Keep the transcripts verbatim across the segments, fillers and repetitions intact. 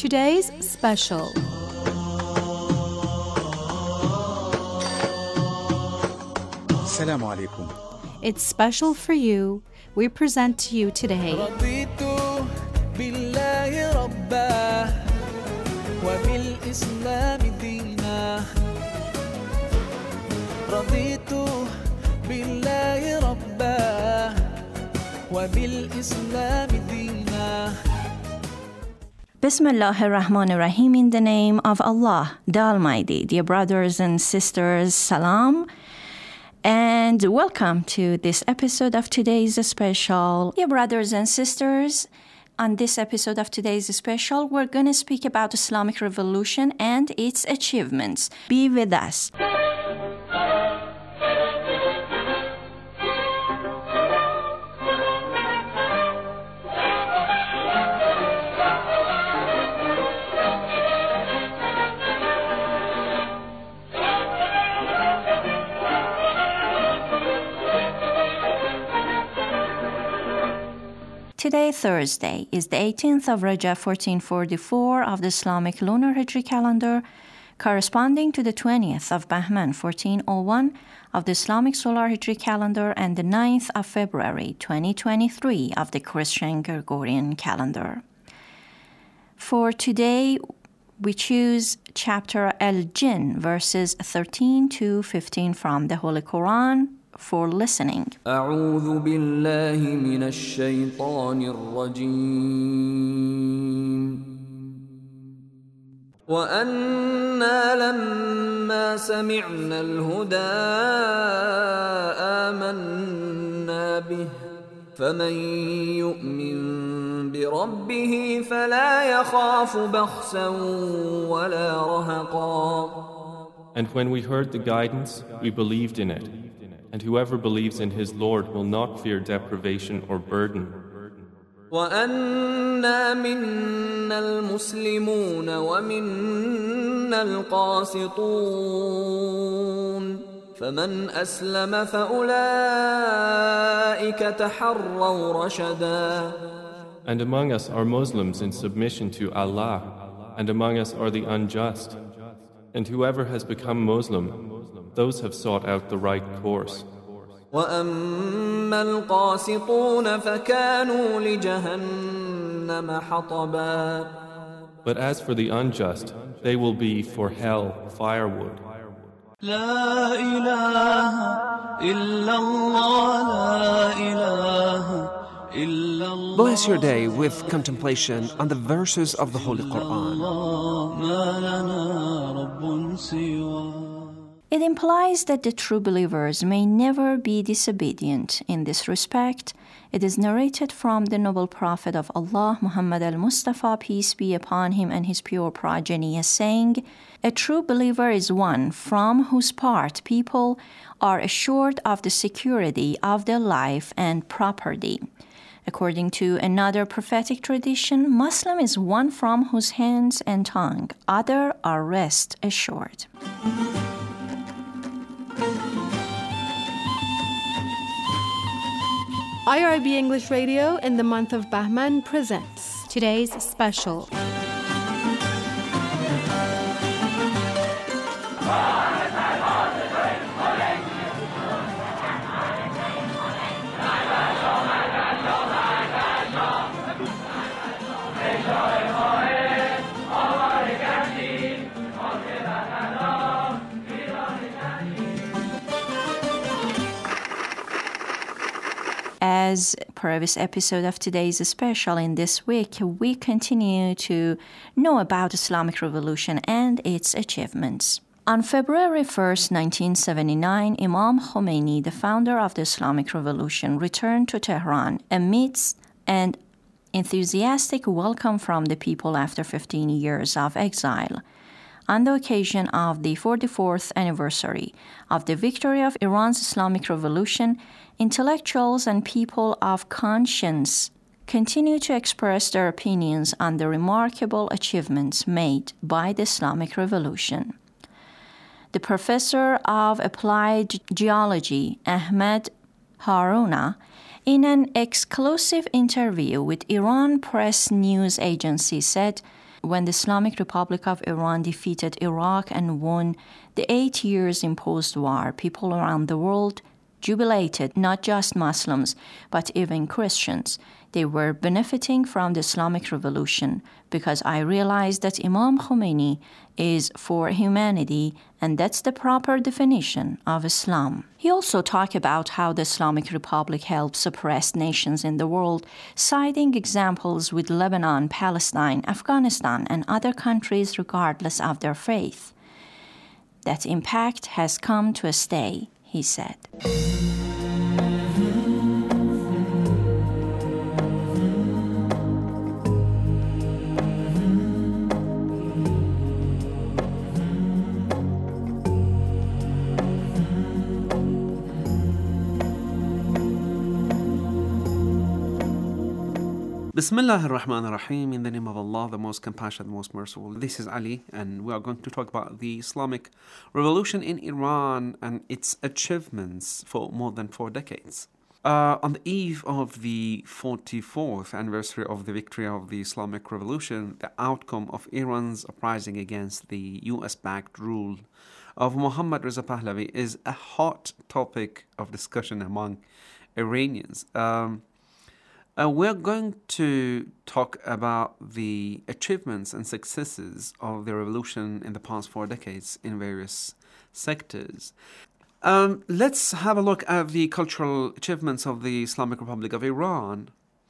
today's special. Assalamu alaikum. It's special for you. We present to you today رضيت بالله ربا وبالإسلام دينا رضيت بالله ربا وبالإسلام دينا. Bismillah ar-Rahman ar-Rahim, in the name of Allah, the Almighty. Dear brothers and sisters, salam, and welcome to this episode of today's special. Dear brothers and sisters, on this episode of today's special, we're going to speak about Islamic Revolution and its achievements. Be with us. Today, Thursday, is the eighteenth of Rajab fourteen forty-four of the Islamic lunar Hijri calendar, corresponding to the twentieth of Bahman fourteen oh one of the Islamic solar Hijri calendar and the ninth of February twenty twenty-three of the Christian Gregorian calendar. For today, we choose chapter Al-Jinn, verses thirteen to fifteen from the Holy Quran, for listening. أعوذ بالله من الشيطان الرجيم وأنا لما سمعنا الهدى آمنا به فمن يؤمن بربه فلا يخاف بخسا ولا رهقا. And when we heard the guidance, we believed in it. And whoever believes in his Lord will not fear deprivation or burden. وَأَنَّا مِنَّا الْمُسْلِمُونَ وَمِنَّا الْقَاسِطُونَ فَمَنْ أَسْلَمَ فَأُولَئِكَ تَحَرَّوْا رَشَدًا. And among us are Muslims in submission to Allah, and among us are the unjust. And whoever has become Muslim, those have sought out the right course. وَأَمَّا الْقَاسِطُونَ فَكَانُوا لِجَهَنَّمَ حَطَبًا. But as for the unjust, they will be for hell firewood. لا إله إلا الله لا إله إلا الله. Bless your day with contemplation on the verses of the Holy Quran. ما لنا رب سواه. It implies that the true believers may never be disobedient. In this respect, it is narrated from the noble prophet of Allah, Muhammad al-Mustafa, peace be upon him and his pure progeny, as saying, "A true believer is one from whose part people are assured of the security of their life and property." According to another prophetic tradition, Muslim is one from whose hands and tongue other are rest assured. I R B English Radio in the month of Bahman presents today's special. As per this episode of today's special, in this week, we continue to know about Islamic Revolution and its achievements. On February first, nineteen seventy-nine, Imam Khomeini, the founder of the Islamic Revolution, returned to Tehran amidst an enthusiastic welcome from the people after fifteen years of exile. On the occasion of the forty-fourth anniversary of the victory of Iran's Islamic Revolution, intellectuals and people of conscience continue to express their opinions on the remarkable achievements made by the Islamic Revolution. The professor of applied geology, Ahmed Harouna, in an exclusive interview with Iran Press News Agency, said, When the Islamic Republic of Iran defeated Iraq and won the eight years imposed war, people around the world jubilated, not just Muslims, but even Christians. They were benefiting from the Islamic Revolution because I realized that Imam Khomeini is for humanity, and that's the proper definition of Islam. He also talked about how the Islamic Republic helps oppressed nations in the world, citing examples with Lebanon, Palestine, Afghanistan, and other countries regardless of their faith. That impact has come to stay, he said. Bismillah ar-Rahman ar-Rahim, in the name of Allah, the most compassionate, the most merciful. This is Ali, and we are going to talk about the Islamic Revolution in Iran and its achievements for more than four decades. Uh, on the eve of the forty-fourth anniversary of the victory of the Islamic Revolution, the outcome of Iran's uprising against the U S-backed rule of Mohammad Reza Pahlavi is a hot topic of discussion among Iranians. Um, Uh, we're going to talk about the achievements and successes of the revolution in the past four decades in various sectors. Um, let's have a look at the cultural achievements of the Islamic Republic of Iran.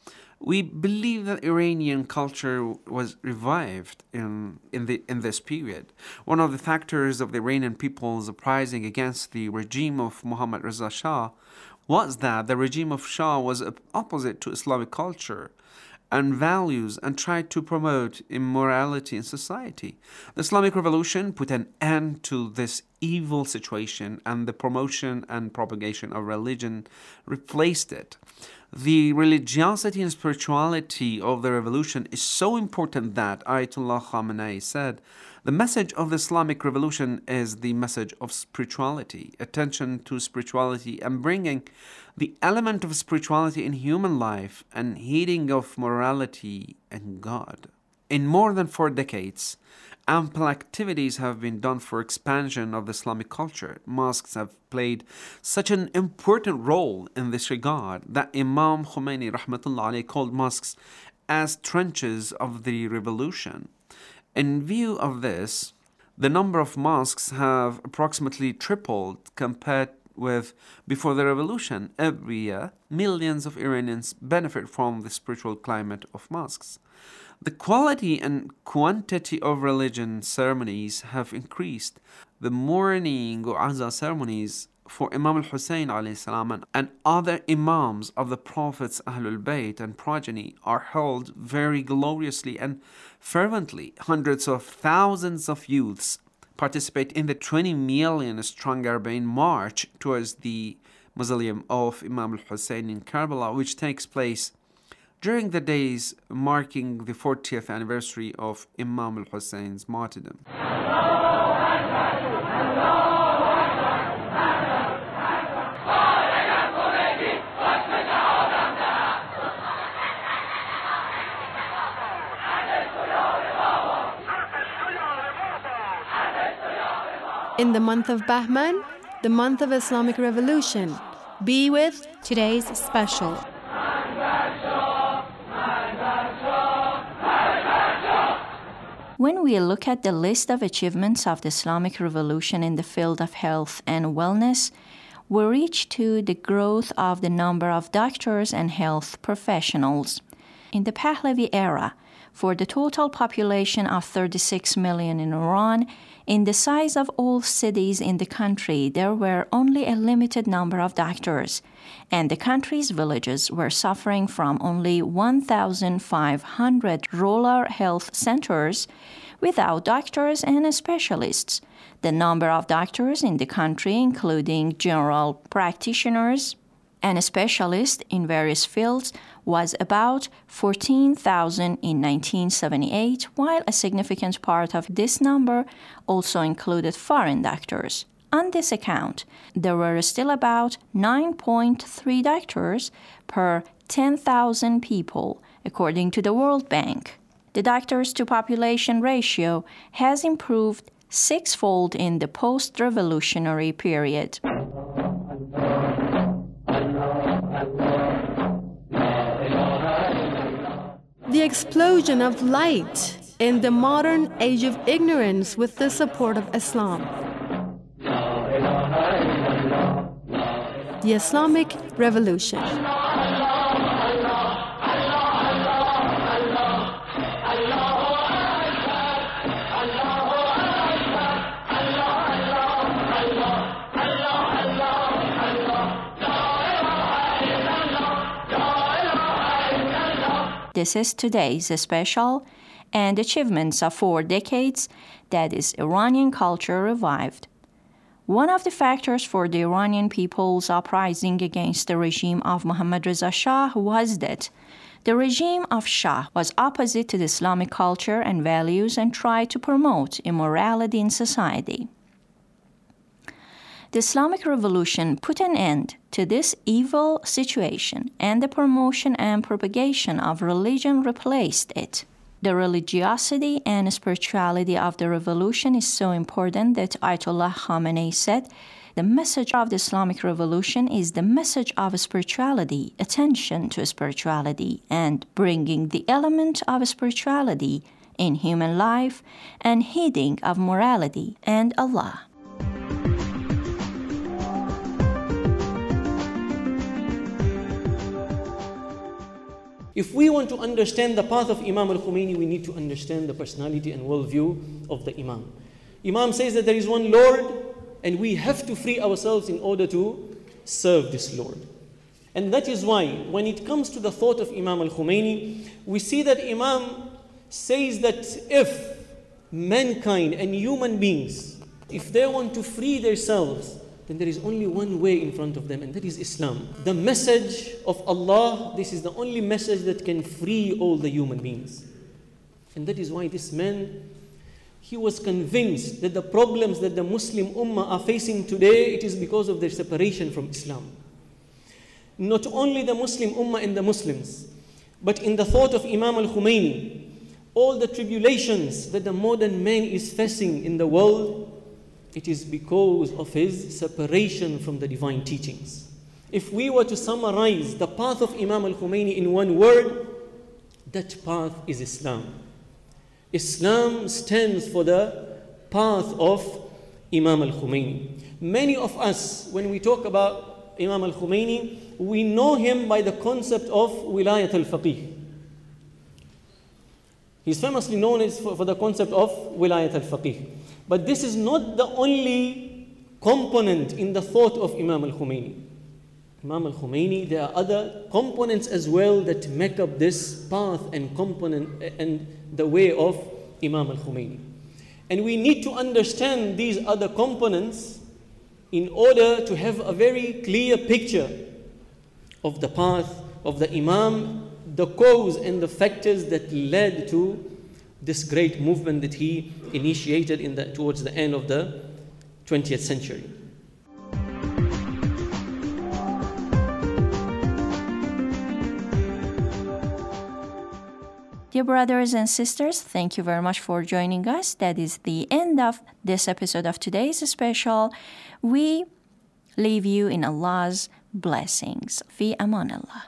We believe that Iranian culture was revived in, in, the, in this period. One of the factors of the Iranian people's uprising against the regime of Mohammad Reza Shah was that the regime of Shah was opposite to Islamic culture and values and tried to promote immorality in society. The Islamic Revolution put an end to this evil situation, and the promotion and propagation of religion replaced it. The religiosity and spirituality of the revolution is so important that Ayatollah Khamenei said, "The message of the Islamic Revolution is the message of spirituality, attention to spirituality, and bringing the element of spirituality in human life and heeding of morality and God." In more than four decades, ample activities have been done for expansion of the Islamic culture. Mosques have played such an important role in this regard that Imam Khomeini rahmatullah alayhi called mosques as trenches of the revolution. In view of this, the number of mosques have approximately tripled compared with before the revolution. Every year, millions of Iranians benefit from the spiritual climate of mosques. The quality and quantity of religion ceremonies have increased. The mourning or Aza ceremonies for Imam al-Hussein alayhi salam and other imams of the Prophet's Ahlul Bayt and progeny are held very gloriously and fervently. Hundreds of thousands of youths participate in the twenty million strong Arbaeen march towards the mausoleum of Imam al-Hussein in Karbala, which takes place during the days marking the fortieth anniversary of Imam al-Hussein's martyrdom. In the month of Bahman, the month of Islamic Revolution, be with today's special. When we look at the list of achievements of the Islamic Revolution in the field of health and wellness, we reach to the growth of the number of doctors and health professionals. In the Pahlavi era, for the total population of thirty-six million in Iran, in the size of all cities in the country, there were only a limited number of doctors, and the country's villages were suffering from only one thousand five hundred rural health centers without doctors and specialists. The number of doctors in the country, including general practitioners and specialists in various fields, was about fourteen thousand in nineteen seventy-eight, while a significant part of this number also included foreign doctors. On this account, there were still about nine point three doctors per ten thousand people, according to the World Bank. The doctors to population ratio has improved sixfold in the post-revolutionary period. The explosion of light in the modern age of ignorance with the support of Islam. The Islamic Revolution. This is today's special and achievements of four decades that is Iranian culture revived. One of the factors for the Iranian people's uprising against the regime of Mohammad Reza Shah was that the regime of Shah was opposite to the Islamic culture and values and tried to promote immorality in society. The Islamic Revolution put an end to this evil situation, and the promotion and propagation of religion replaced it. The religiosity and spirituality of the revolution is so important that Ayatollah Khamenei said, "The message of the Islamic Revolution is the message of spirituality, attention to spirituality, and bringing the element of spirituality in human life and heeding of morality and Allah." If we want to understand the path of Imam al-Khomeini, we need to understand the personality and worldview of the Imam. Imam says that there is one Lord, and we have to free ourselves in order to serve this Lord. And that is why, when it comes to the thought of Imam al-Khomeini, we see that Imam says that if mankind and human beings, if they want to free themselves, then there is only one way in front of them, and that is Islam. The message of Allah, this is the only message that can free all the human beings. And that is why this man, he was convinced that the problems that the Muslim Ummah are facing today, it is because of their separation from Islam. Not only the Muslim Ummah and the Muslims, but in the thought of Imam al-Khomeini, all the tribulations that the modern man is facing in the world, it is because of his separation from the divine teachings. If we were to summarize the path of Imam al-Khomeini in one word, that path is Islam. Islam stands for the path of Imam al-Khomeini. Many of us, when we talk about Imam al-Khomeini, we know him by the concept of Wilayat al-Faqih. He's famously known as for, for the concept of Wilayat al-Faqih. But this is not the only component in the thought of Imam al-Khomeini. Imam al-Khomeini, there are other components as well that make up this path and component and the way of Imam al-Khomeini. And we need to understand these other components in order to have a very clear picture of the path of the Imam, the cause and the factors that led to this great movement that he initiated in the, towards the end of the twentieth century. Dear brothers and sisters, thank you very much for joining us. That is the end of this episode of today's special. We leave you in Allah's blessings. Fi aman Allah.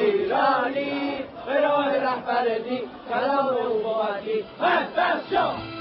ایرانی برای رهبر دین کلام نبوتی.